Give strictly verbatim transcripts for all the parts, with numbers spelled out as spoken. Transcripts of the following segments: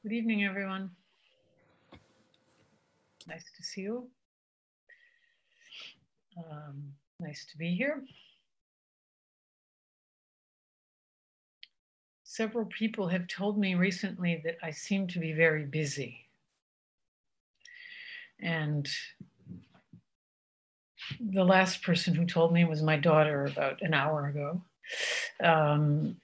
Good evening, everyone. Nice to see you. Um, nice to be here. Several people have told me recently that I seem to be very busy. And the last person who told me was my daughter about an hour ago. Um,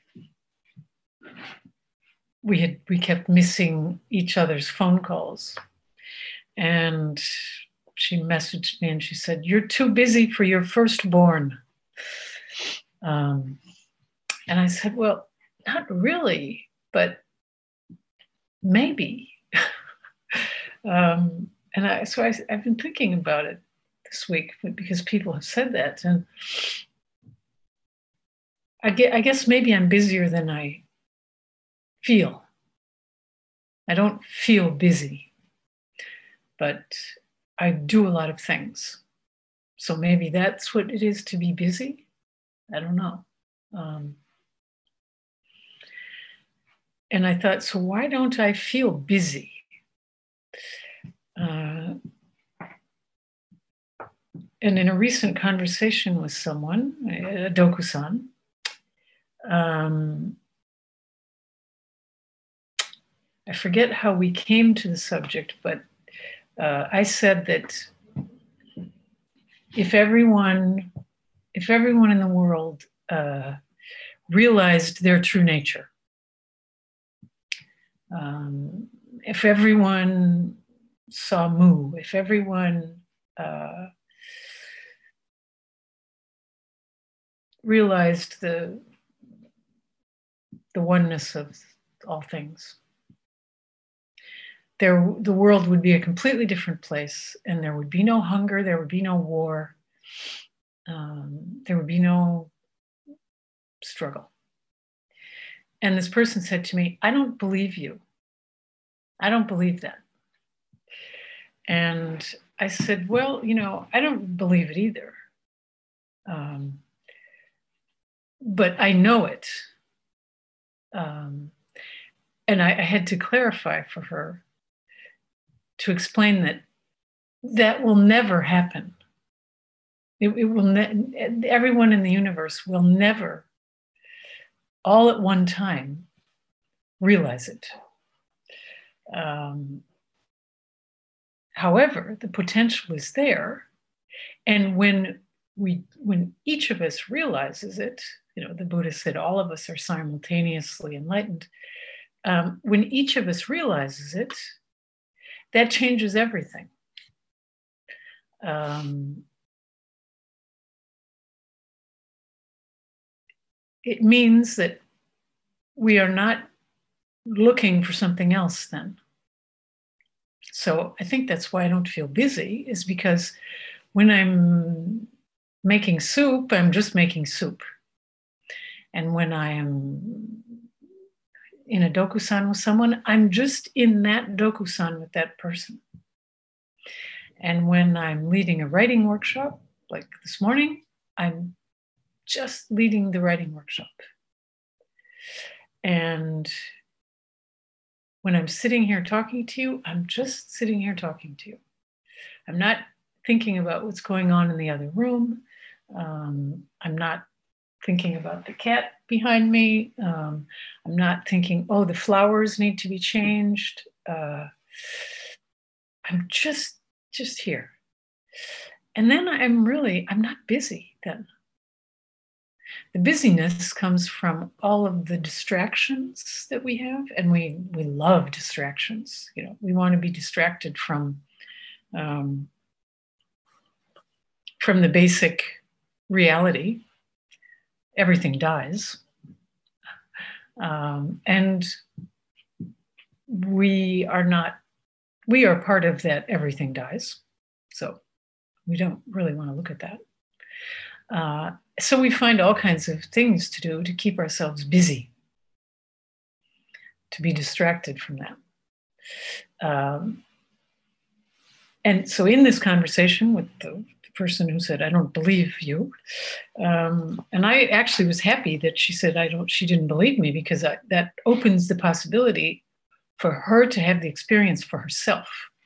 we had we kept missing each other's phone calls. And she messaged me and she said, "You're too busy for your firstborn." Um, and I said, "Well, not really, but maybe." um, and I, so I, I've been thinking about it this week because people have said that. And I, get, I guess maybe I'm busier than I feel. I don't feel busy, but I do a lot of things. So maybe that's what it is to be busy. I don't know. Um, and I thought, so why don't I feel busy? Uh, and in a recent conversation with someone, a Dokusan, um, I forget how we came to the subject, but uh, I said that if everyone, if everyone in the world uh, realized their true nature, um, if everyone saw Mu, if everyone uh, realized the the oneness of all things, there the world would be a completely different place, and there would be no hunger, there would be no war, um, there would be no struggle. And this person said to me, "I don't believe you. I don't believe that." And I said, "Well, you know, I don't believe it either. Um, but I know it." Um, and I, I had to clarify for her, to explain that that will never happen. It, it will ne- everyone in the universe will never, all at one time, realize it. Um, however, the potential is there, and when we, when each of us realizes it, you know, the Buddha said all of us are simultaneously enlightened. Um, when each of us realizes it, that changes everything. Um, it means that we are not looking for something else then. So I think that's why I don't feel busy, is because when I'm making soup, I'm just making soup. And when I am in a dokusan with someone, I'm just in that dokusan with that person. And when I'm leading a writing workshop, like this morning, I'm just leading the writing workshop. And when I'm sitting here talking to you, I'm just sitting here talking to you. I'm not thinking about what's going on in the other room. Um, I'm not thinking about the cat behind me. Um, I'm not thinking, oh, the flowers need to be changed. Uh, I'm just, just here. And then I'm really, I'm not busy then. The busyness comes from all of the distractions that we have, and we we love distractions. You know, we want to be distracted from um, from the basic reality. Everything dies, um, and we are not. We are part of that. Everything dies, so we don't really want to look at that. Uh, so we find all kinds of things to do to keep ourselves busy, to be distracted from that. Um, and so in this conversation with the, the person who said, "I don't believe you," um, and I actually was happy that she said, "I don't," she didn't believe me, because I, that opens the possibility for her to have the experience for herself,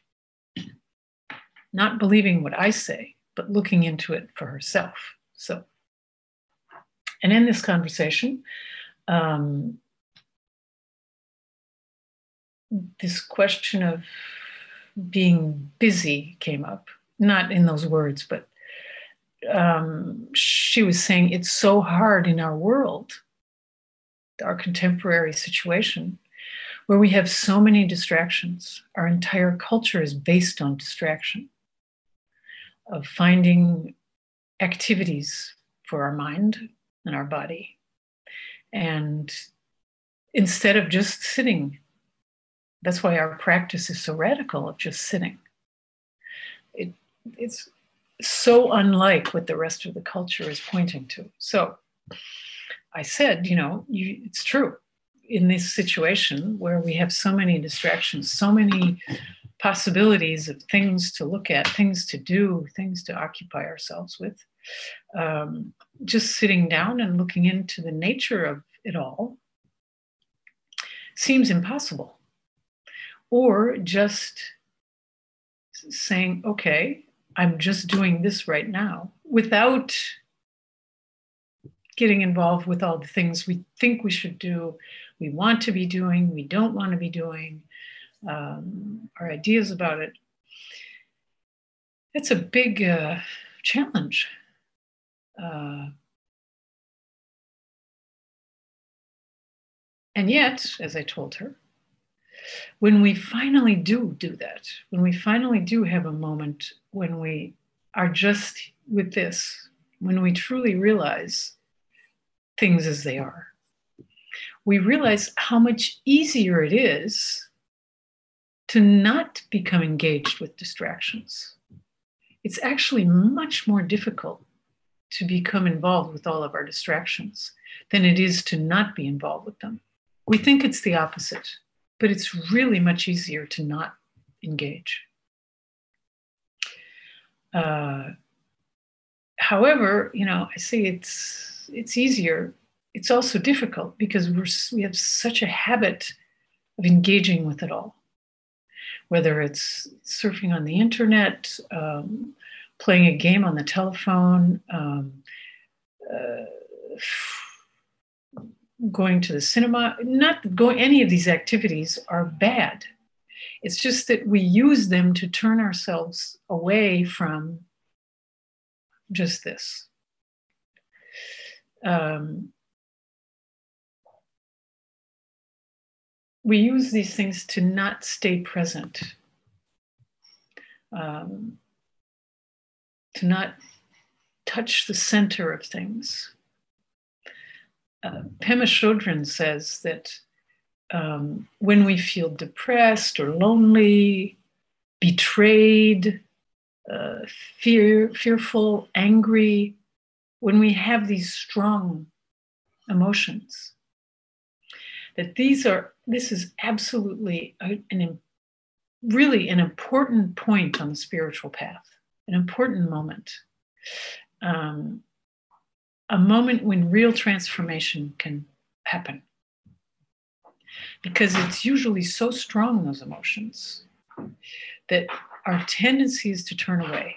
not believing what I say, but looking into it for herself. So, and in this conversation, um, this question of being busy came up, not in those words, but um, she was saying it's so hard in our world, our contemporary situation, where we have so many distractions. Our entire culture is based on distraction, of finding activities for our mind and our body. And instead of just sitting, that's why our practice is so radical of just sitting. It, it's so unlike what the rest of the culture is pointing to. So I said, you know, you, it's true. In this situation where we have so many distractions, so many possibilities of things to look at, things to do, things to occupy ourselves with, um, just sitting down and looking into the nature of it all seems impossible. Or just saying, okay, I'm just doing this right now without getting involved with all the things we think we should do, we want to be doing, we don't want to be doing, um, our ideas about it. It's a big uh, challenge. Uh, and yet, as I told her, when we finally do do that, when we finally do have a moment when we are just with this, when we truly realize things as they are, we realize how much easier it is to not become engaged with distractions. It's actually much more difficult to become involved with all of our distractions than it is to not be involved with them. We think it's the opposite, but it's really much easier to not engage. Uh, however, you know, I say it's it's easier. It's also difficult because we're we have such a habit of engaging with it all, whether it's surfing on the internet, um, playing a game on the telephone, um, uh, going to the cinema. Not going, any of these activities are bad. It's just that we use them to turn ourselves away from just this. Um, we use these things to not stay present, um, to not touch the center of things. Uh, Pema Chodron says that um, when we feel depressed or lonely, betrayed, uh, fear, fearful, angry, when we have these strong emotions, that these are, this is absolutely a, an, really an important point on the spiritual path, an important moment. Um, a moment when real transformation can happen. Because it's usually so strong, those emotions, that our tendency is to turn away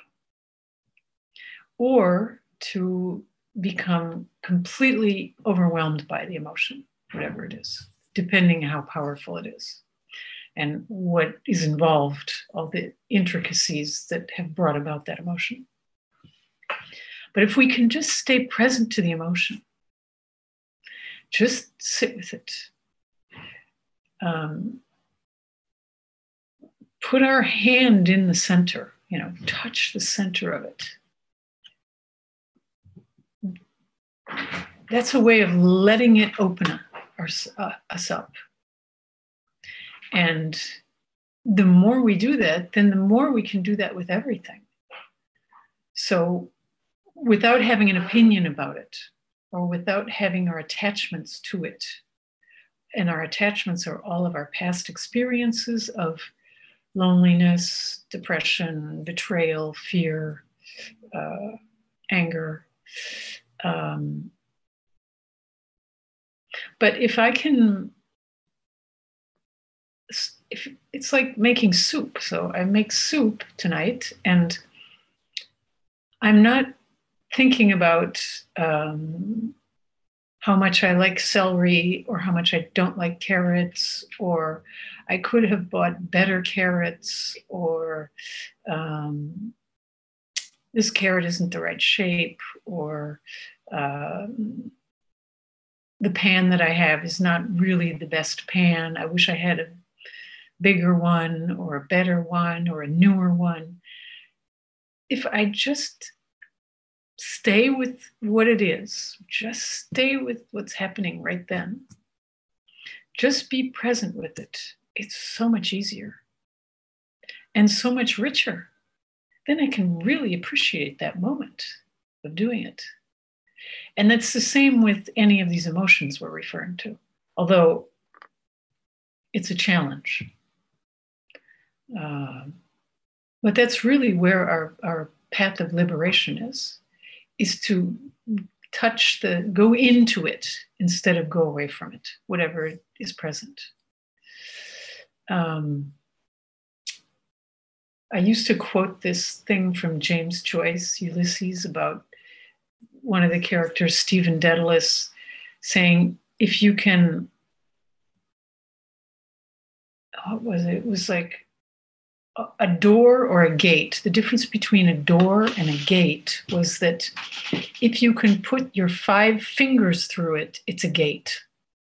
or to become completely overwhelmed by the emotion, whatever it is, depending how powerful it is and what is involved, all the intricacies that have brought about that emotion. But if we can just stay present to the emotion, just sit with it, um, put our hand in the center, you know, touch the center of it. That's a way of letting it open our, uh, us up. And the more we do that, then the more we can do that with everything. So without having an opinion about it, or without having our attachments to it, and our attachments are all of our past experiences of loneliness, depression, betrayal, fear, uh, anger. Um, but if I can if it's like making soup. So I make soup tonight, and I'm not thinking about um, how much I like celery or how much I don't like carrots, or I could have bought better carrots, or um, this carrot isn't the right shape, or um, the pan that I have is not really the best pan. I wish I had a bigger one or a better one or a newer one. If I just stay with what it is, just stay with what's happening right then, just be present with it, it's so much easier and so much richer. Then I can really appreciate that moment of doing it. And that's the same with any of these emotions we're referring to, although it's a challenge. Uh, but that's really where our, our path of liberation is, is to touch the, go into it instead of go away from it, whatever is present. Um, I used to quote this thing from James Joyce, Ulysses, about one of the characters, Stephen Dedalus, saying, if you can, what was it? It was like a door or a gate. The difference between a door and a gate was that if you can put your five fingers through it, it's a gate.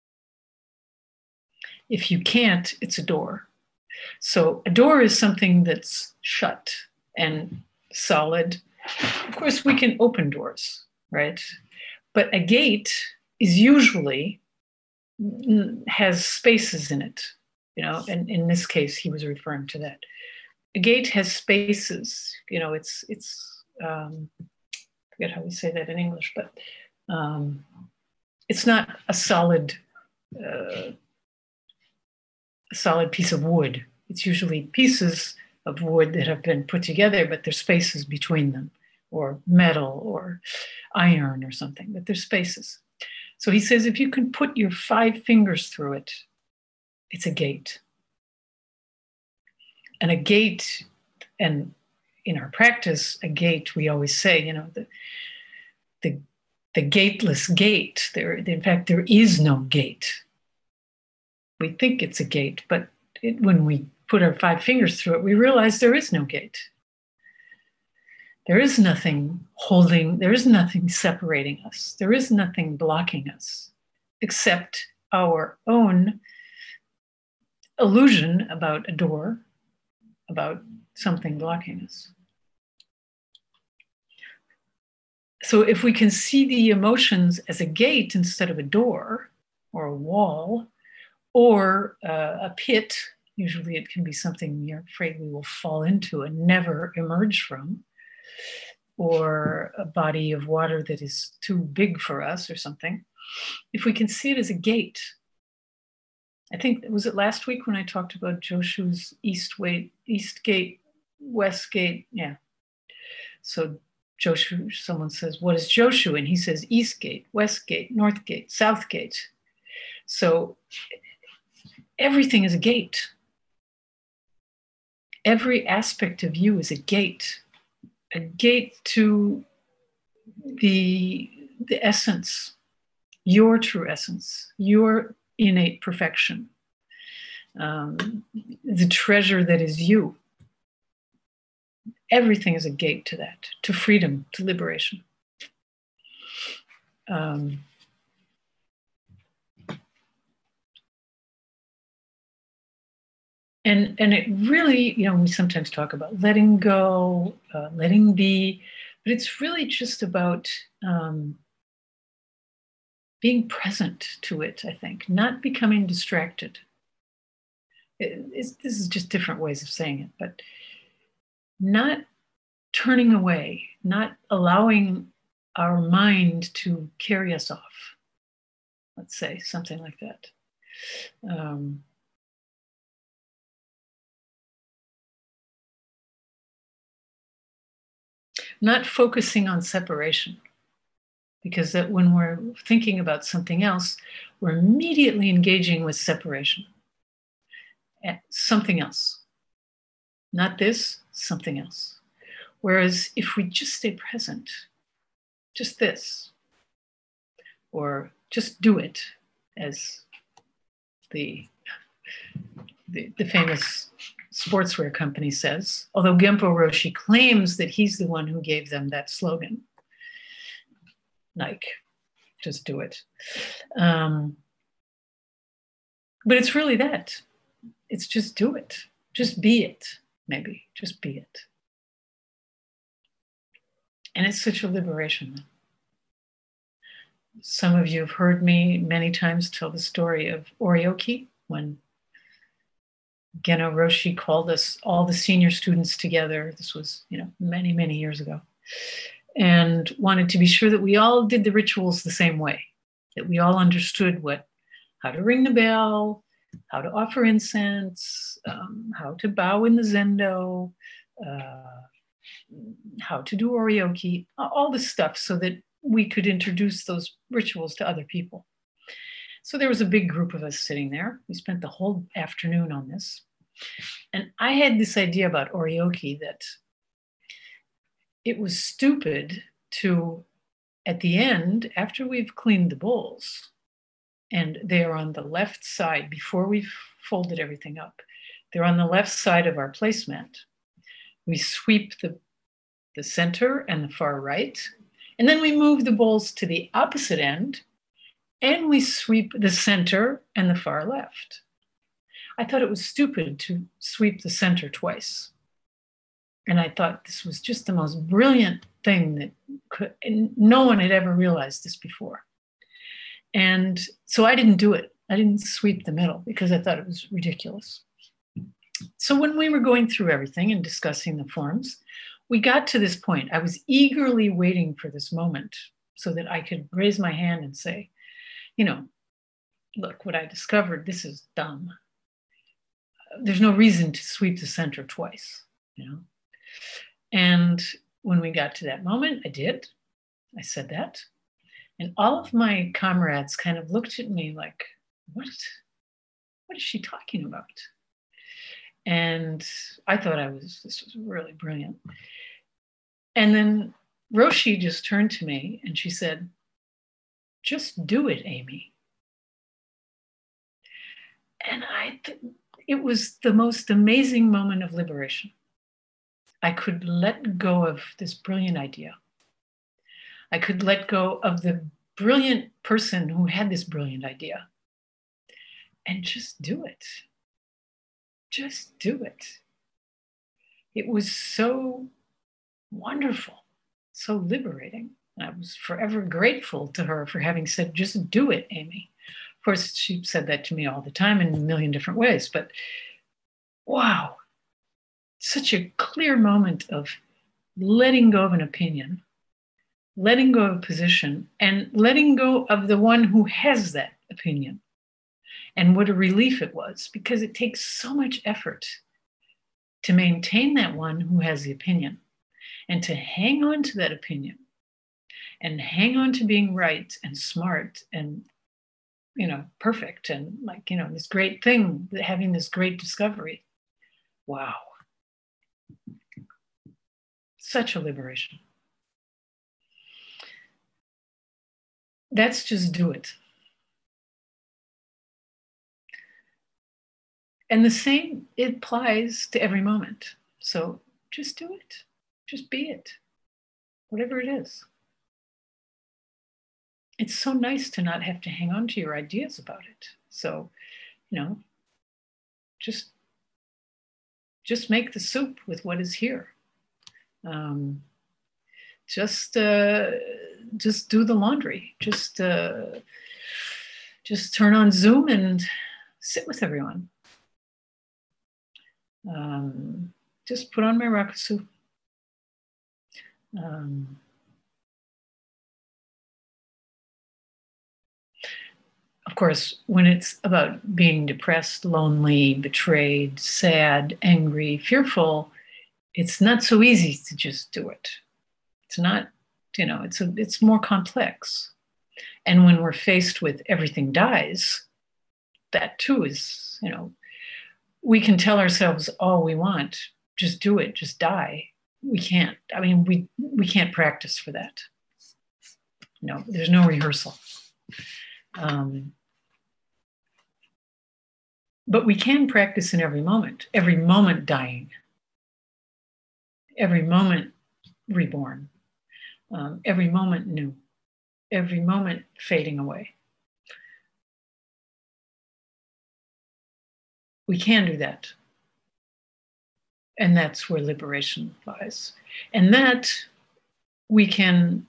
If you can't, it's a door. So a door is something that's shut and solid. Of course, we can open doors, right? But a gate is usually has spaces in it, you know, and in this case, he was referring to that. A gate has spaces, you know, it's, it's um, I forget how we say that in English, but um, it's not a solid, uh, a solid piece of wood. It's usually pieces of wood that have been put together, but there's spaces between them, or metal or iron or something, but there's spaces. So he says, if you can put your five fingers through it, it's a gate. And a gate, and in our practice, a gate, we always say, you know, the, the, the gateless gate, there, in fact, there is no gate. We think it's a gate, but it, when we put our five fingers through it, we realize there is no gate. There is nothing holding, there is nothing separating us. There is nothing blocking us, except our own illusion about a door, about something blocking us. So if we can see the emotions as a gate instead of a door or a wall or uh, a pit, usually it can be something we're afraid we will fall into and never emerge from, or a body of water that is too big for us or something. If we can see it as a gate, I think, was it last week when I talked about Joshu's east way, east gate, west gate? Yeah. So Joshu, someone says, what is Joshu? And he says, east gate, west gate, north gate, south gate. So everything is a gate. Every aspect of you is a gate, a gate to the, the essence, your true essence, your innate perfection, um, the treasure that is you. Everything is a gate to that, to freedom, to liberation. Um, and, and it really, you know, we sometimes talk about letting go, uh, letting be, but it's really just about um, being present to it, I think, not becoming distracted. It, it's, this is just different ways of saying it, but not turning away, not allowing our mind to carry us off. Let's say something like that. Um, not focusing on separation, because that when we're thinking about something else, we're immediately engaging with separation. something else. Not this, something else. Whereas if we just stay present, just this, or just do it, as the, the, the famous sportswear company says, although Genpo Roshi claims that he's the one who gave them that slogan, Nike, just do it. Um, but it's really that. It's just do it. Just be it, maybe. Just be it. And it's such a liberation. Some of you have heard me many times tell the story of Oryoki, when Genpo Roshi called us, all the senior students together. This was, you know, many, many years ago, and wanted to be sure that we all did the rituals the same way, that we all understood what, how to ring the bell, how to offer incense, um, how to bow in the zendo, uh, how to do oryoki, all this stuff, so that we could introduce those rituals to other people. So there was a big group of us sitting there. We spent the whole afternoon on this. And I had this idea about oryoki that it was stupid to, at the end, after we've cleaned the bowls, and they are on the left side, before we've folded everything up, they're on the left side of our placemat. We sweep the, the center and the far right, and then we move the bowls to the opposite end, and we sweep the center and the far left. I thought it was stupid to sweep the center twice. And I thought this was just the most brilliant thing that could, and no one had ever realized this before. And so I didn't do it. I didn't sweep the middle because I thought it was ridiculous. So when we were going through everything and discussing the forms, we got to this point. I was eagerly waiting for this moment so that I could raise my hand and say, you know, look, what I discovered, this is dumb. There's no reason to sweep the center twice, you know? And when we got to that moment, I did. I said that. And all of my comrades kind of looked at me like, what? What is she talking about? And I thought I was, this was really brilliant. And then Roshi just turned to me and she said, just do it, Amy. And I, th- it was the most amazing moment of liberation. I could let go of this brilliant idea. I could let go of the brilliant person who had this brilliant idea and just do it. Just do it. It was so wonderful, so liberating. I was forever grateful to her for having said, just do it, Amy. Of course, she said that to me all the time in a million different ways, but wow, such a clear moment of letting go of an opinion, letting go of a position, and letting go of the one who has that opinion. And what a relief it was, because it takes so much effort to maintain that one who has the opinion and to hang on to that opinion and hang on to being right and smart and, you know, perfect and like, you know, this great thing, having this great discovery. Wow. Such a liberation. That's just do it. And the same, it applies to every moment. So just do it. Just be it. Whatever it is. It's so nice to not have to hang on to your ideas about it. So, you know, just, just make the soup with what is here. Um, just, uh, just do the laundry. Just, uh, just turn on Zoom and sit with everyone. Um, just put on my rakusu. Um, of course, when it's about being depressed, lonely, betrayed, sad, angry, fearful, it's not so easy to just do it. It's not, you know, it's a, it's more complex. And when we're faced with everything dies, that too is, you know, we can tell ourselves all we want, just do it, just die. We can't. I mean, we we can't practice for that. No, there's no rehearsal. Um, but we can practice in every moment, every moment dying, every moment reborn, um, every moment new, every moment fading away. We can do that. And that's where liberation lies. And that we can,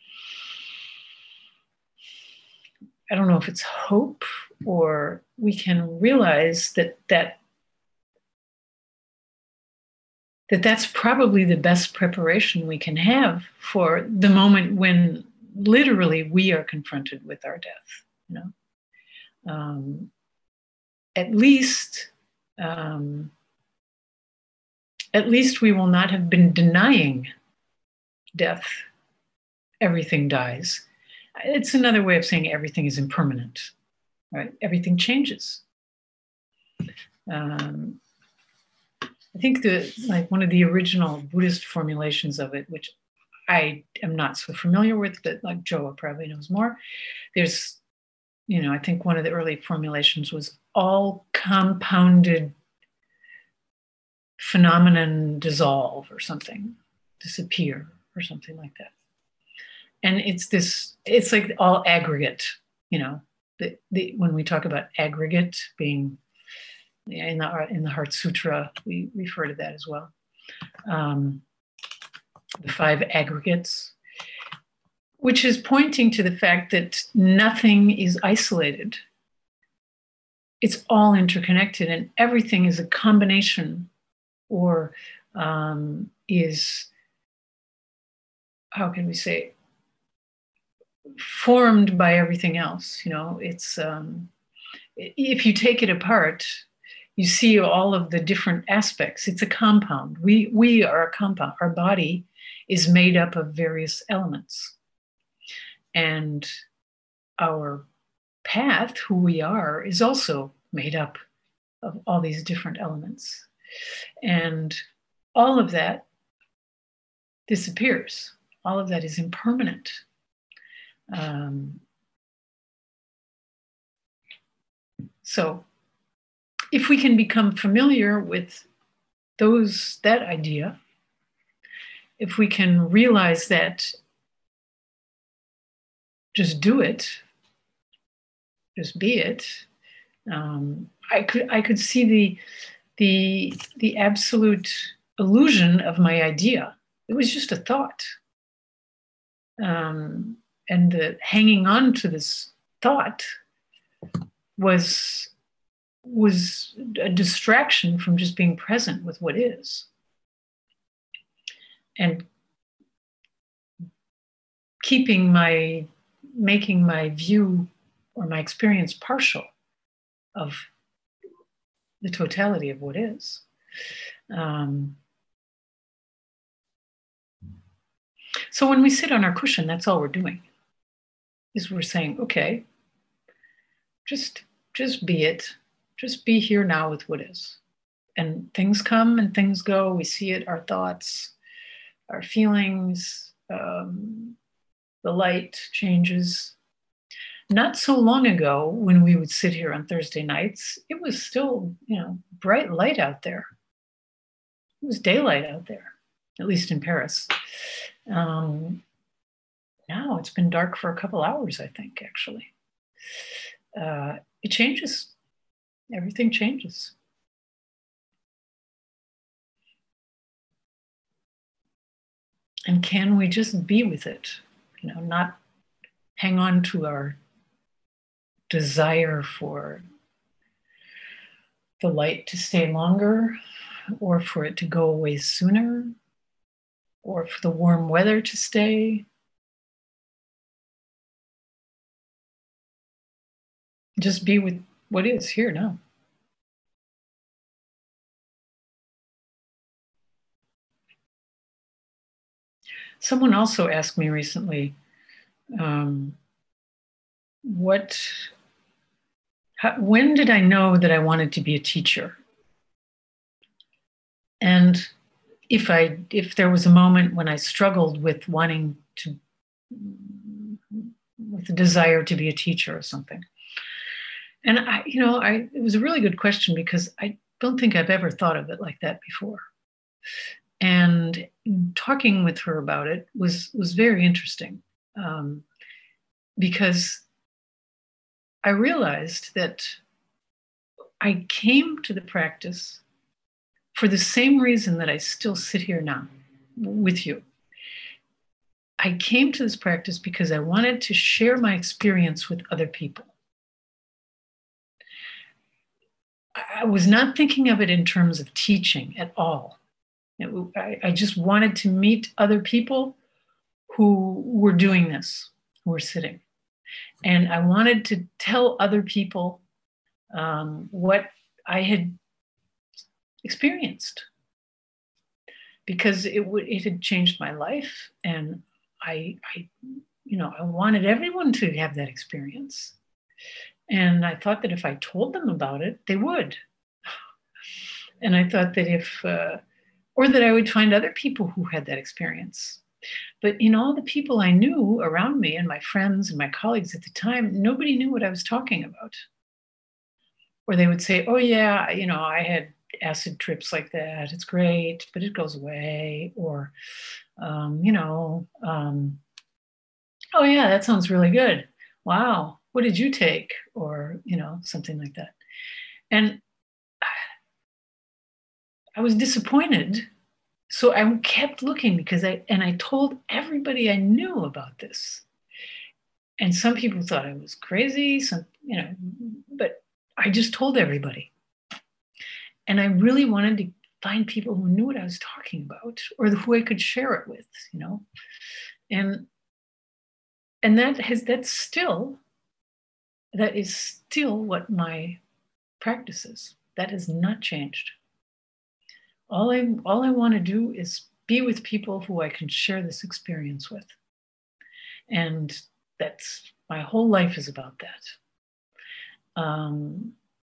I don't know if it's hope, or we can realize that that that that's probably the best preparation we can have for the moment when literally we are confronted with our death. You know, um, at least, um, at least we will not have been denying death. Everything dies. It's another way of saying everything is impermanent, right? Everything changes. Um, I think the like one of the original Buddhist formulations of it, which I am not so familiar with, but like Joa probably knows more. There's, you know, I think one of the early formulations was all compounded phenomenon dissolve or something, disappear or something like that. And it's this, it's like all aggregate, you know, the, the, when we talk about aggregate being in the, in the Heart Sutra, we refer to that as well. Um, the five aggregates, which is pointing to the fact that nothing is isolated. It's all interconnected, and everything is a combination, or um, is, how can we say, formed by everything else. You know, it's, um, if you take it apart, you see all of the different aspects. It's a compound. We, we are a compound. Our body is made up of various elements. And our path, who we are, is also made up of all these different elements. And all of that disappears. All of that is impermanent. Um, so if we can become familiar with those, that idea, if we can realize that just do it, just be it, um, I could I could see the the the absolute illusion of my idea. It was just a thought, um, and the hanging on to this thought was was a distraction from just being present with what is, and keeping my making my view or my experience partial of the totality of what is. Um, so when we sit on our cushion, that's all we're doing, is we're saying, okay, just just be it, just be here now with what is. And things come and things go. We see it, our thoughts, our feelings, um, the light changes. Not so long ago, when we would sit here on Thursday nights, it was still, you know, bright light out there. It was daylight out there, at least in Paris. Um, now it's been dark for a couple hours, I think, actually. Uh, it changes. Everything changes. And can we just be with it? You know, not hang on to our desire for the light to stay longer, or for it to go away sooner, or for the warm weather to stay. Just be with what is here now. Someone also asked me recently, um, what, how, when did I know that I wanted to be a teacher? And if I, if there was a moment when I struggled with wanting to, with the desire to be a teacher or something. And I, you know, I, it was a really good question because I don't think I've ever thought of it like that before. And talking with her about it was, was very interesting, um, because I realized that I came to the practice for the same reason that I still sit here now with you. I came to this practice because I wanted to share my experience with other people. I was not thinking of it in terms of teaching at all. It, I, I just wanted to meet other people who were doing this, who were sitting. And I wanted to tell other people um, what I had experienced, because it would it had changed my life, and I, I, you know, I wanted everyone to have that experience. And I thought that if I told them about it, they would. And I thought that if, uh, or that I would find other people who had that experience. But in all the people I knew around me and my friends and my colleagues at the time, nobody knew what I was talking about. Or they would say, oh, yeah, you know, I had acid trips like that. It's great, but it goes away. Or, um, you know, um, oh, yeah, that sounds really good. Wow, what did you take? Or, you know, something like that. And I was disappointed. So I kept looking because I, and I told everybody I knew about this. And some people thought I was crazy, some, you know, but I just told everybody. And I really wanted to find people who knew what I was talking about, or who I could share it with, you know. And and that has that's still that is still what my practice is. That has not changed. All I all I want to do is be with people who I can share this experience with. And that's my whole life is about that. Um,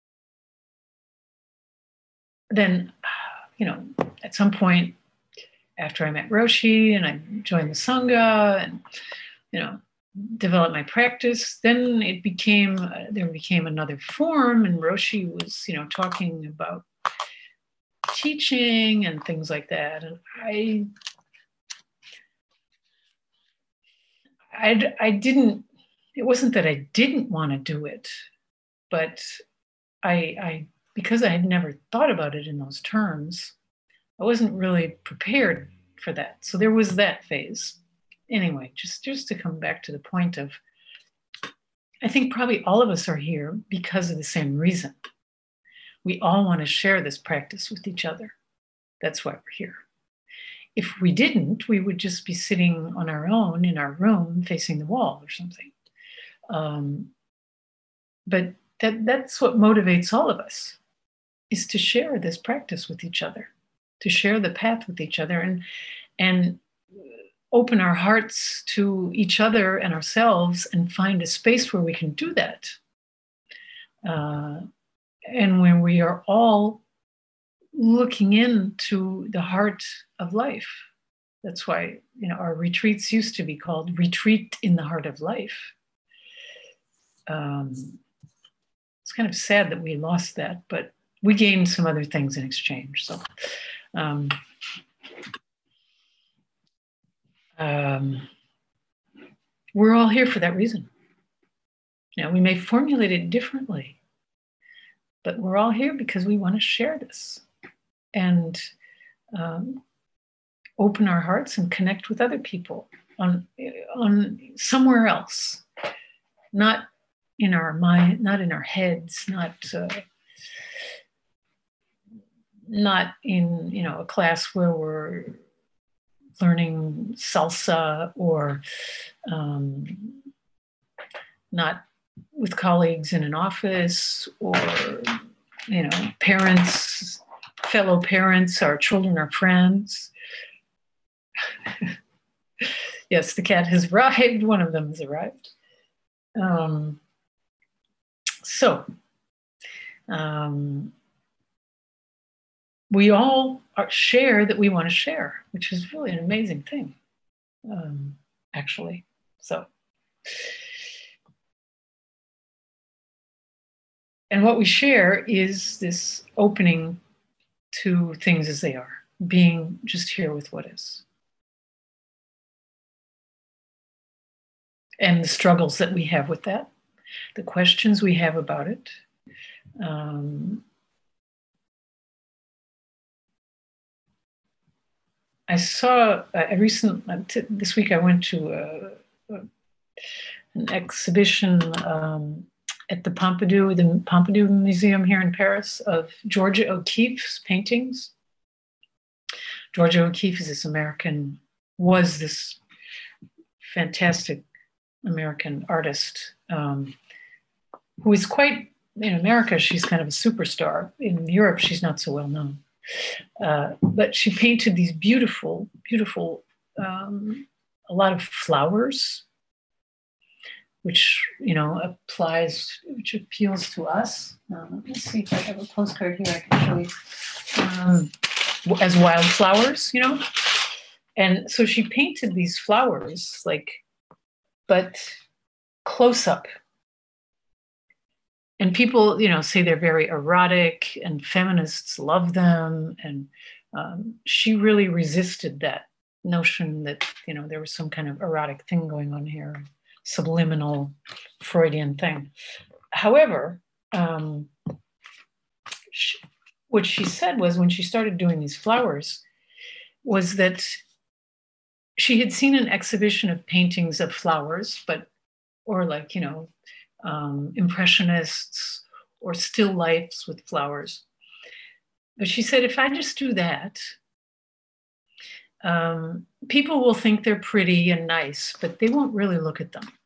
then, you know, at some point after I met Roshi and I joined the Sangha and, you know, developed my practice, then it became, uh, there became another form, and Roshi was, you know, talking about teaching and things like that. And I, I, I didn't, it wasn't that I didn't want to do it, but I, I, because I had never thought about it in those terms, I wasn't really prepared for that. So there was that phase. Anyway, just, just to come back to the point of, I think probably all of us are here because of the same reason. We all want to share this practice with each other. That's why we're here. If we didn't, we would just be sitting on our own in our room facing the wall or something. Um, but that, that's what motivates all of us, is to share this practice with each other, to share the path with each other, and, and open our hearts to each other and ourselves and find a space where we can do that. Uh, and when we are all looking into the heart of life. That's why, you know, our retreats used to be called Retreat in the Heart of Life. Um, it's kind of sad that we lost that, but we gained some other things in exchange. So um, um, we're all here for that reason. Now, we may formulate it differently, but we're all here because we want to share this and um, open our hearts and connect with other people on, on somewhere else, not in our mind, not in our heads, not uh, not in, you know, a class where we're learning salsa, or um, not with colleagues in an office, or, you know, parents, fellow parents, our children, our friends. Yes, the cat has arrived. One of them has arrived. Um, so, um, we all are, share that we want to share, which is really an amazing thing, um, actually. So, and what we share is this opening to things as they are, being just here with what is. And the struggles that we have with that, the questions we have about it. Um, I saw a recent, this week I went to a, a, an exhibition um, at the Pompidou, the Pompidou Museum here in Paris, of Georgia O'Keeffe's paintings. Georgia O'Keeffe is this American, was this fantastic American artist um, who is quite, in America, she's kind of a superstar. In Europe, she's not so well known. Uh, but she painted these beautiful, beautiful, um, a lot of flowers, which, you know, applies, which appeals to us. Uh, let me see if I have a postcard here I can show you. Um, as wildflowers, you know? And so she painted these flowers, like, but close up. And people, you know, say they're very erotic, and feminists love them. And um, she really resisted that notion that, you know, there was some kind of erotic thing going on here, subliminal Freudian thing. However, um, she, what she said was, when she started doing these flowers, was that she had seen an exhibition of paintings of flowers, but, or like, you know, um, impressionists or still lifes with flowers. But she said, if I just do that, um, people will think they're pretty and nice, but they won't really look at them.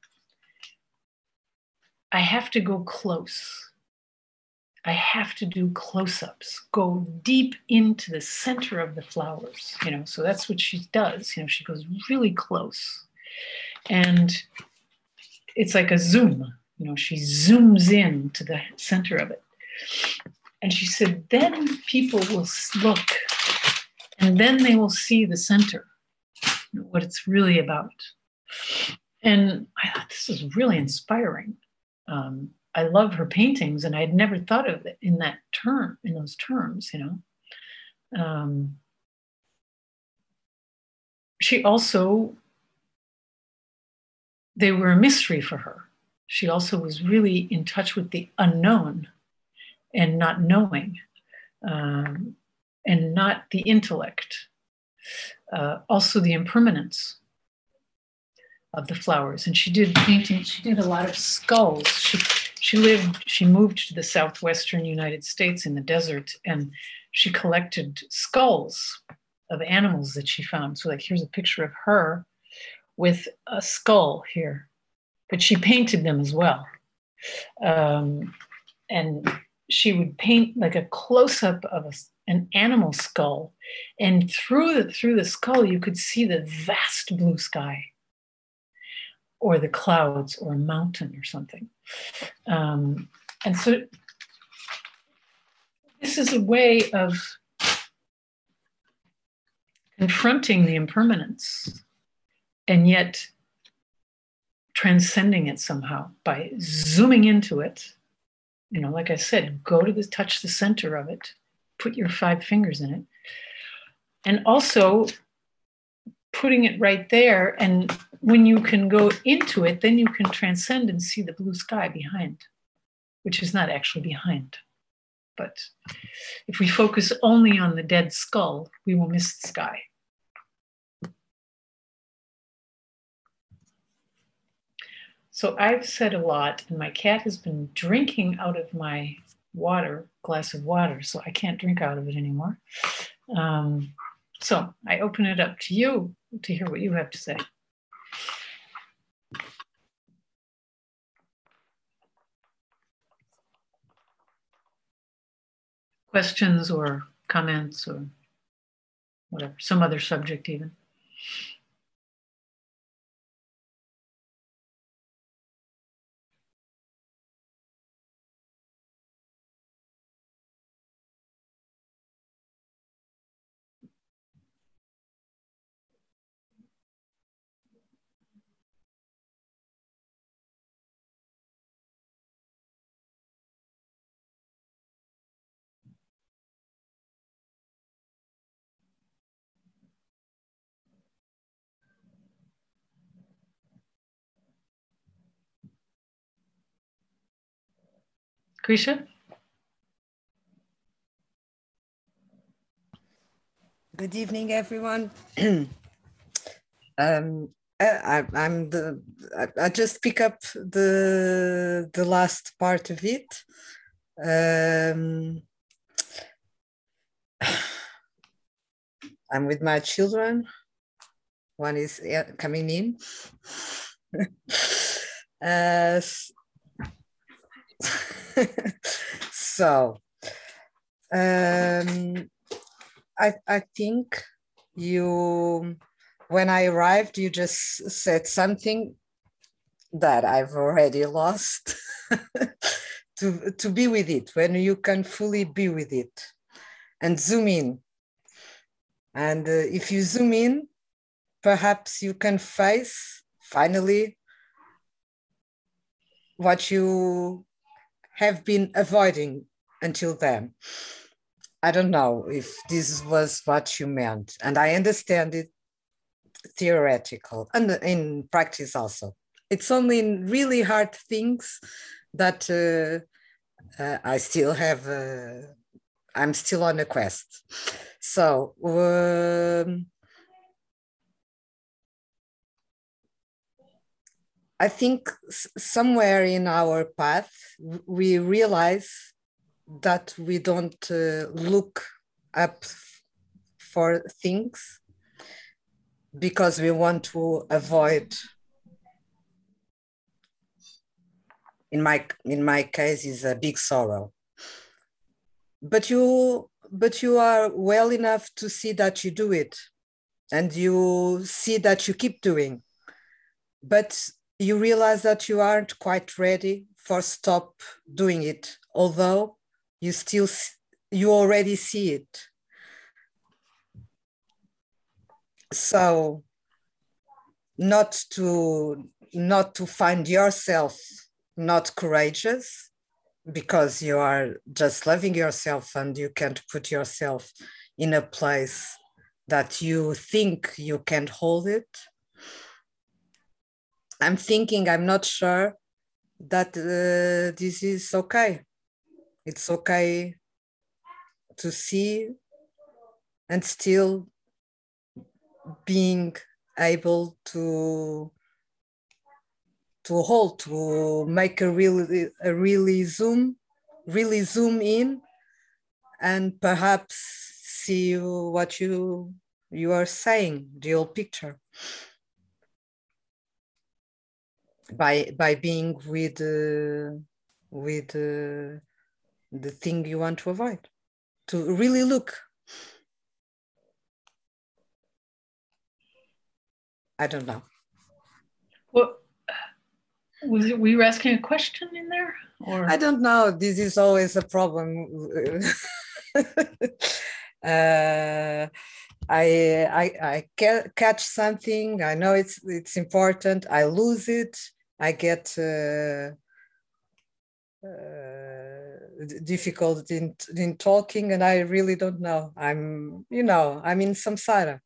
I have to go close. I have to do close-ups, go deep into the center of the flowers, you know, so that's what she does. You know, she goes really close, and it's like a zoom, you know, she zooms in to the center of it. And she said, then people will look, and then they will see the center, you know, what it's really about. And I thought, this is really inspiring. Um, I love her paintings, and I had never thought of it in that term, in those terms, you know. Um, she also, they were a mystery for her. She also was really in touch with the unknown and not knowing, um, and not the intellect. Uh, also the impermanence of the flowers. And she did painting, she did a lot of skulls. She, she lived, she moved to the southwestern United States in the desert, and she collected skulls of animals that she found. So like, here's a picture of her with a skull here, but she painted them as well. Um, and she would paint like a close-up of a, an animal skull, and through the, through the skull, you could see the vast blue sky, or the clouds, or a mountain or something. Um, and so this is a way of confronting the impermanence, and yet transcending it somehow by zooming into it. You know, like I said, go to the, touch the center of it, put your five fingers in it, and also putting it right there. And when you can go into it, then you can transcend and see the blue sky behind, which is not actually behind. But if we focus only on the dead skull, we will miss the sky. So I've said a lot, and my cat has been drinking out of my water, glass of water, so I can't drink out of it anymore. Um, so I open it up to you to hear what you have to say. Questions or comments or whatever, some other subject even. Krisha? Good evening, everyone. um, I, I'm the. I, I just pick up the the last part of it. Um, I'm with my children. One is coming in. uh, so, um, I I think you, when I arrived, you just said something that I've already lost. to, to be with it, when you can fully be with it and zoom in. And uh, if you zoom in, perhaps you can face finally what you have been avoiding until then. I don't know if this was what you meant, and I understand it theoretical and in practice also. It's only in really hard things that uh, uh, I still have, uh, I'm still on a quest. So, um, I think somewhere in our path, we realize that we don't uh, look up for things because we want to avoid, in my in my case, is a big sorrow. But you but you are well enough to see that you do it, and you see that you keep doing, but you realize that you aren't quite ready for stop doing it, although you still you already see it. So not to not to find yourself not courageous because you are just loving yourself and you can't put yourself in a place that you think you can't hold it. I'm thinking, I'm not sure that uh, this is okay. It's okay to see and still being able to to hold, to make a really a really zoom, really zoom in, and perhaps see what you you are saying, the whole picture, by by being with uh, with uh, the thing you want to avoid, to really look. I don't know. Well, was it, were you asking a question in there? Or I don't know. This is always a problem. uh, I I I ca- catch something. I know it's it's important. I lose it. I get uh, uh, difficult in in talking, and I really don't know. I'm you know I'm in samsara.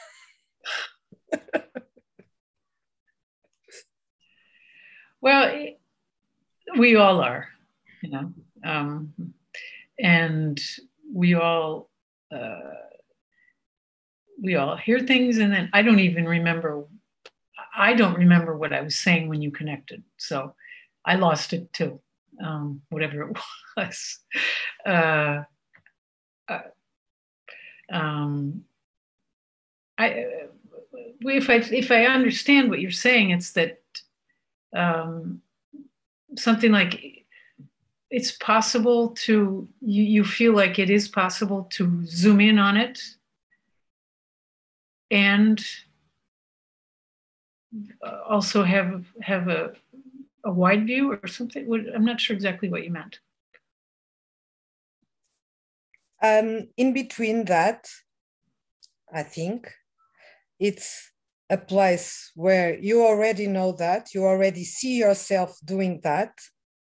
well, we all are, you know, um, and we all uh, we all hear things, and then I don't even remember. I don't remember what I was saying when you connected, so I lost it too, um, whatever it was. Uh, uh, um, I, if I if I understand what you're saying, it's that um, something like it's possible to you, you feel like it is possible to zoom in on it and also have have a, a wide view or something. I'm not sure exactly what you meant. Um, in between that, I think it's a place where you already know that, you already see yourself doing that.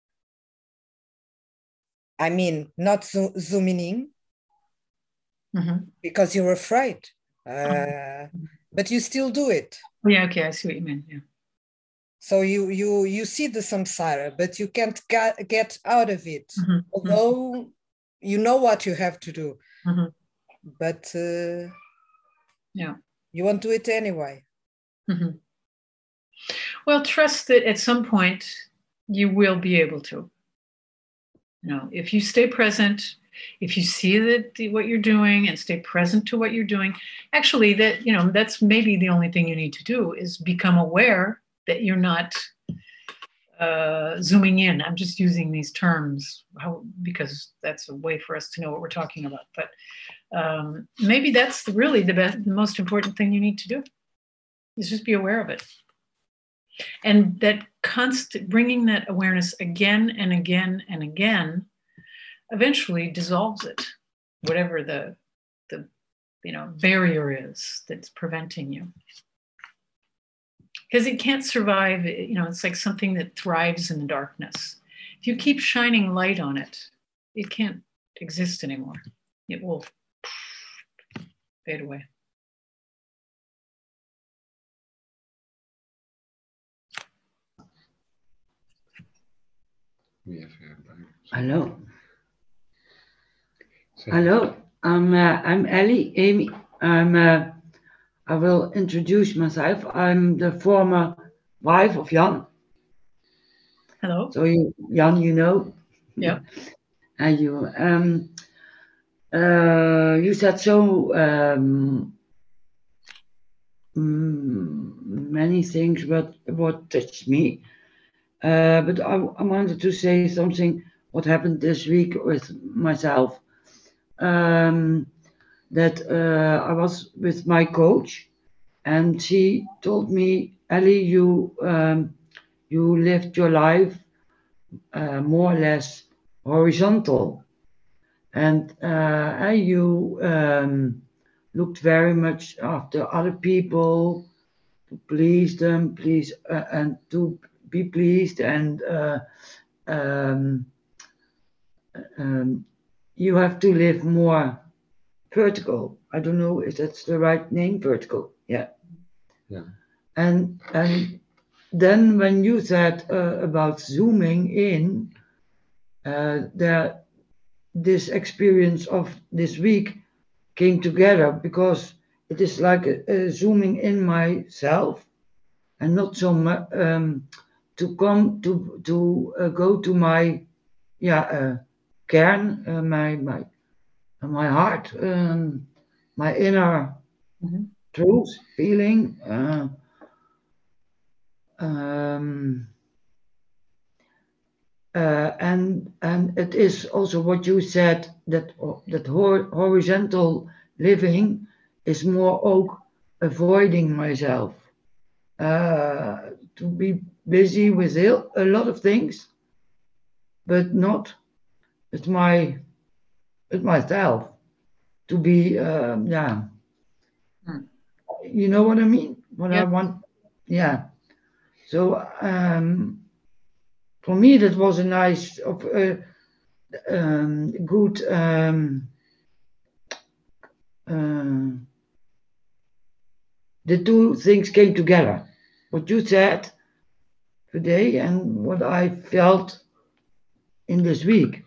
I mean, not zo- zooming in Mm-hmm. because you're afraid, uh, but you still do it. Yeah, okay, I see what you mean. Yeah. So you you you see the samsara, but you can't get, get out of it, mm-hmm. although you know what you have to do. Mm-hmm. But uh, yeah, you won't do it anyway. Mm-hmm. Well, trust that at some point you will be able to. You know, if you stay present, if you see that what you're doing and stay present to what you're doing, actually, that, you know, that's maybe the only thing you need to do is become aware that you're not uh, zooming in. I'm just using these terms how, because that's a way for us to know what we're talking about. But um, maybe that's really the best, the most important thing you need to do is just be aware of it. And that constant, bringing that awareness again and again and again, eventually dissolves it, whatever the, the you know, barrier is that's preventing you. Because it can't survive, you know, it's like something that thrives in the darkness. If you keep shining light on it, it can't exist anymore. It will fade away. Hello. Hello. I'm uh, I'm Ellie. Amy. I'm. Uh, I will introduce myself. I'm the former wife of Jan. Hello. So you, Jan, you know. Yeah. And you. Um. Uh. You said so. Um. Many things, but what touched me. Uh, but I, I wanted to say something what happened this week with myself. Um, that uh, I was with my coach and she told me, Ellie, you, um, you lived your life uh, more or less horizontal. And uh, you um, looked very much after other people, to please them, please, uh, and to be pleased, and uh, um, um, you have to live more vertical. I don't know if that's the right name, vertical. Yeah. Yeah. And and then when you said uh, about zooming in, uh, there, this experience of this week came together because it is like a, a zooming in myself, and not so much um, to come to to uh, go to my yeah uh, kern, uh, my my my heart, um, my inner mm-hmm. truth, feeling. Uh, um, uh, and and it is also what you said that that hor- horizontal living is more ook avoiding myself. Uh, to be busy with a lot of things, but not with my with myself. To be, um, yeah, hmm. You know what I mean? What yep. I want, yeah. So um, for me, that was a nice, uh, um, good. Um, uh, the two things came together. What you said today and what I felt in this week.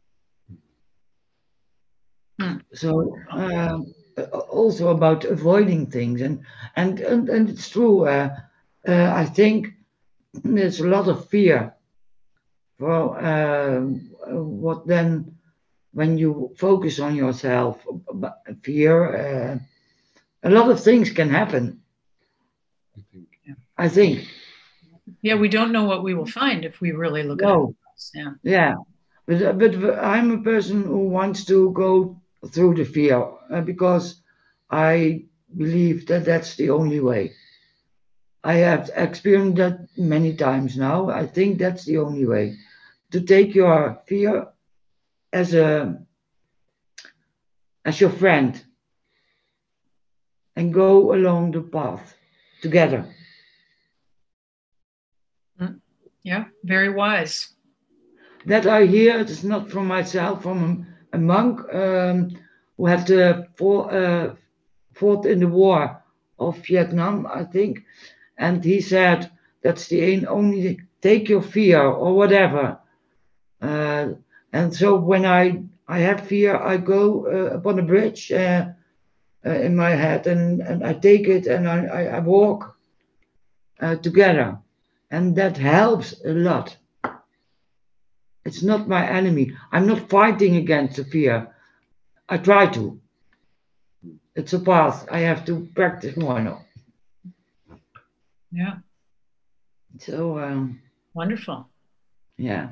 Hmm. So um, also about avoiding things, and and and, and it's true. Uh, uh, I think there's a lot of fear. Well, uh, what then? When you focus on yourself, fear. Uh, a lot of things can happen. I think. I think. Yeah, we don't know what we will find if we really look no. at it. Yeah. Yeah, but but I'm a person who wants to go through the fear uh, because I believe that that's the only way. I have experienced that many times now. I think that's the only way to take your fear as a as your friend and go along the path together. Yeah, very wise. That I hear, it is not from myself, from a, a monk um, who had uh, fought, uh, fought in the war of Vietnam, I think. And he said That's the aim. Only take your fear or whatever. Uh, and so when I I have fear, I go uh, upon a bridge uh, uh, in my head, and, and I take it and I, I, I walk uh, together, and that helps a lot. It's not my enemy. I'm not fighting against the fear. I try to. It's a path. I have to practice more now. Yeah. So um, Wonderful. yeah.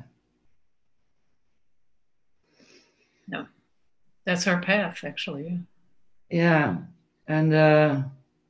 No, that's our path, actually. Yeah. Yeah, and uh,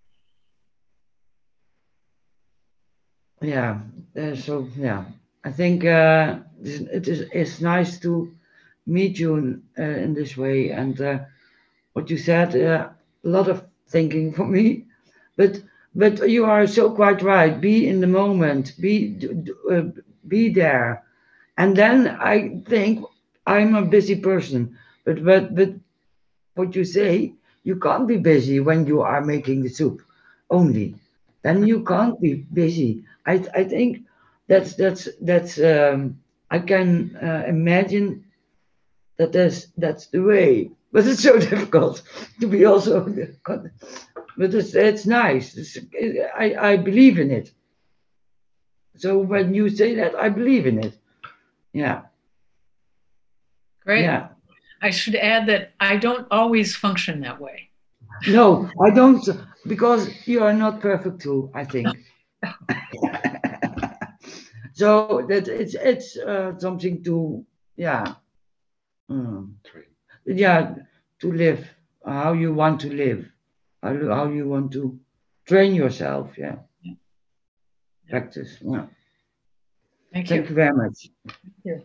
yeah, uh, so yeah, I think uh, this- it is it's nice to meet you in, uh, in this way, and uh, what you said, uh, a lot of thinking for me, but but you are so quite right. Be in the moment, be d- d- uh, be there, and then I think I'm a busy person, but but but what you say, you can't be busy when you are making the soup only. Then you can't be busy. I I think that's that's that's um, I can uh, imagine that that's that's the way. But it's so difficult to be also. But it's it's nice. It's, I I believe in it. So when you say that, I believe in it. Yeah. Great. Yeah. I should add that I don't always function that way. No, I don't, because you are not perfect too, I think. So that it's it's uh, something to, yeah, um, yeah, to live how you want to live, how, you- how you want to train yourself. Yeah, Yeah. practice. Yeah. Thank Thank you. you very much. Thank you.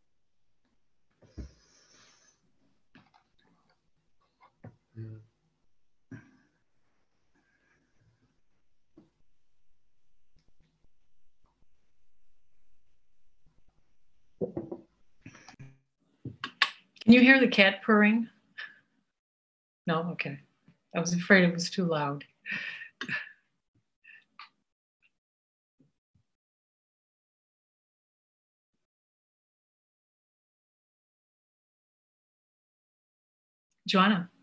Can you hear the cat purring? No? Okay. I was afraid it was too loud. Joanna.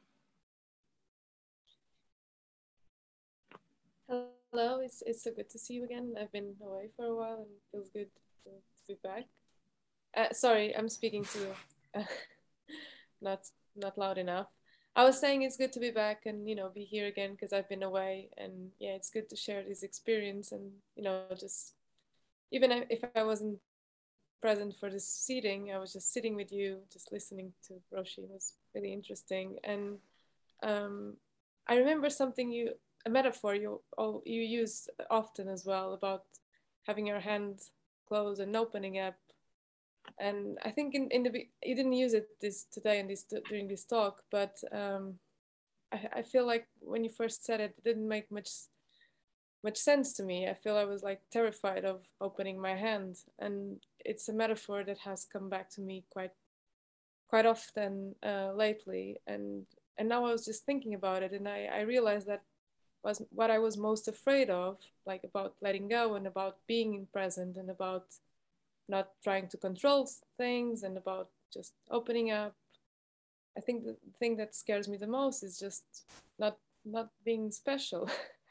Hello, it's, it's so good to see you again. I've been away for a while and it feels good to, to be back. Uh, sorry, I'm speaking to you. not not loud enough. I was saying it's good to be back and you know be here again because I've been away, and yeah, it's good to share this experience, and you know just even if I wasn't present for this seating, I was just sitting with you, just listening to Roshi. It was really interesting, and um, I remember something you a metaphor you oh, you use often as well about having your hand closed and opening up. And I think in, in the you didn't use it this today in this during this talk, but um, I, I feel like when you first said it, it didn't make much much sense to me. I feel I was like terrified of opening my hand, and it's a metaphor that has come back to me quite quite often uh, lately. And and now I was just thinking about it, and I, I realized that was what I was most afraid of, like about letting go and about being in present and about not trying to control things and about just opening up. I think the thing that scares me the most is just not not being special.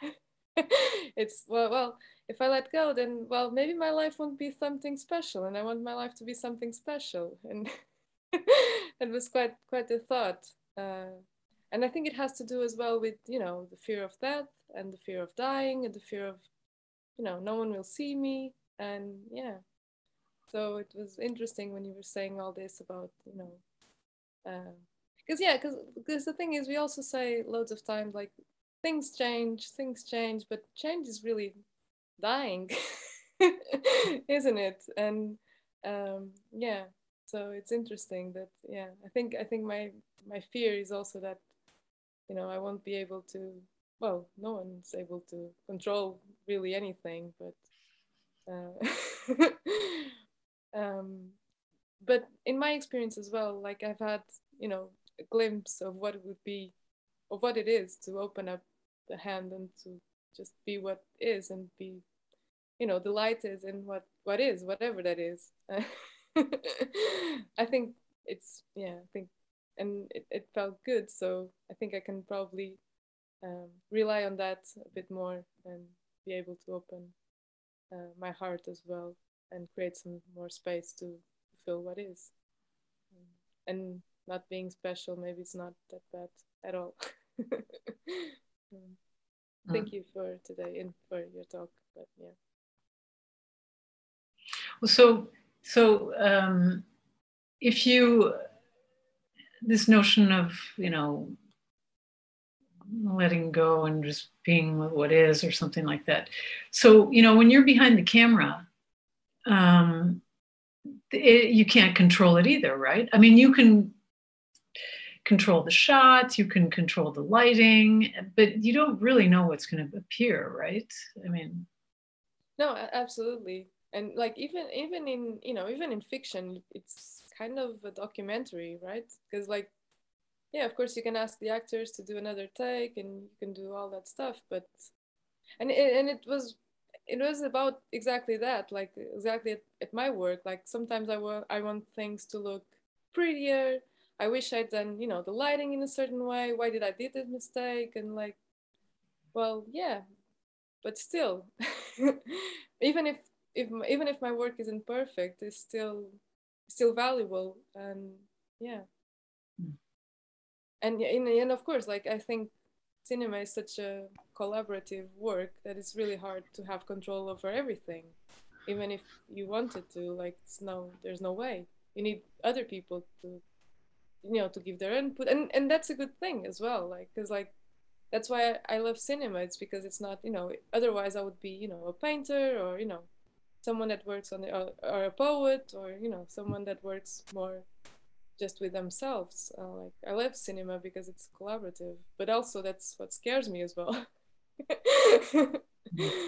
It's well, well, if I let go, then well, maybe my life won't be something special, and I want my life to be something special. And it was quite quite a thought, uh, and I think it has to do as well with you know the fear of death and the fear of dying and the fear of you know no one will see me, and yeah. So it was interesting when you were saying all this about you know because uh, yeah because because the thing is we also say loads of times like things change things change but change is really dying isn't it and um yeah so it's interesting that yeah i think i think my my fear is also that you know I won't be able to well no one's able to control really anything but uh, um but in my experience as well, like I've had, you know, a glimpse of what it would be, of what it is to open up the hand and to just be what is and be you know, the light is in what what is, whatever that is. I think it's, yeah, I think, and it, it felt good, so I think I can probably um, rely on that a bit more and be able to open uh, my heart as well and create some more space to feel what is. And not being special, maybe it's not that bad at all. Thank you for today and for your talk. But yeah. Well, so so um, if you, this notion of, you know, letting go and just being with what is or something like that. So, you know, when you're behind the camera, um, it, you can't control it either, right? I mean, you can control the shots, you can control the lighting, but you don't really know what's going to appear, right? I mean, no, absolutely. And like even even in, you know, even in fiction, it's kind of a documentary, right? Because like, yeah, of course you can ask the actors to do another take and you can do all that stuff, but and it, and it was it was about exactly that, like exactly at, at my work. Like sometimes I want I want things to look prettier. I wish I'd done, you know, the lighting in a certain way. Why did I did this mistake? And like, well, yeah, but still, even if if even if my work isn't perfect, it's still still valuable. And yeah, mm. and and of course, like I think cinema is such a collaborative work that it's really hard to have control over everything, even if you wanted to. Like, it's no, there's no way. You need other people to, you know, to give their input, and and that's a good thing as well. Like, because like that's why I, I love cinema. It's because it's not, you know, otherwise I would be, you know, a painter or, you know, someone that works on the, or, or a poet, or, you know, someone that works more just with themselves. Uh, like I love cinema because it's collaborative, but also that's what scares me as well. Yeah.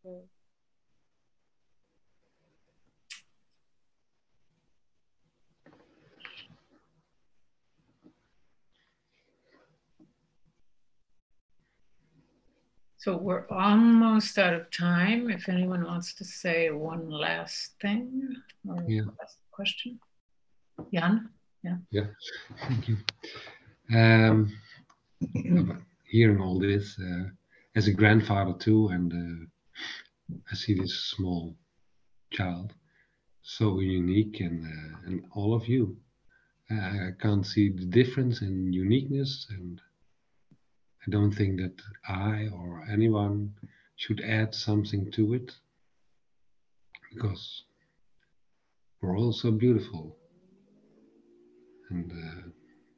So we're almost out of time. If anyone wants to say one last thing or yeah. last question. Jan? Yeah. Yeah, thank you. Um, hearing all this, uh, as a grandfather too, and uh, I see this small child, so unique, and uh, and all of you. I can't see the difference in uniqueness, and I don't think that I or anyone should add something to it, because we're all so beautiful. And uh,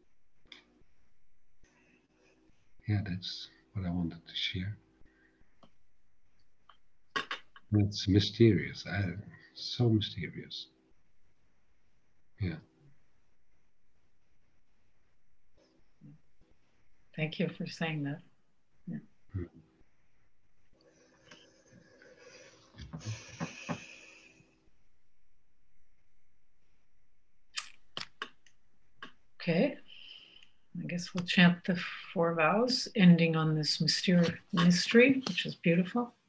yeah, that's what I wanted to share. It's mysterious, I, so mysterious. Yeah. Thank you for saying that. Yeah. Mm-hmm. Okay, I guess we'll chant the four vows, ending on this mystery, mystery, which is beautiful.